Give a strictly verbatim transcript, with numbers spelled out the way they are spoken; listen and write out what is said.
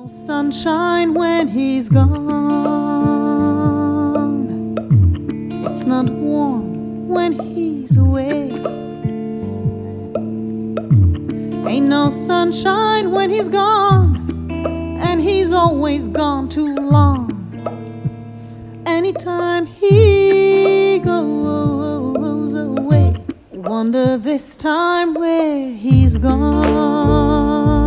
Sunshine when he's gone. It's not warm when he's away. Ain't no sunshine when he's gone, and he's always gone too long. Anytime he goes away, wonder this time where he's gone.